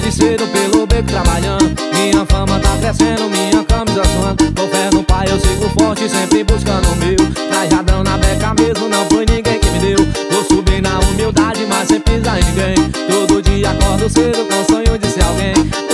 desde cedo pelo beco trabalhando. Minha fama tá crescendo, minha camisa suando. Tô fé no pai, eu sigo forte, sempre buscando o meu. Trajadão na beca mesmo, não foi ninguém que me deu. Vou subir na humildade, mas sem pisar em ninguém. Todo dia acordo cedo com o sonho de ser alguém.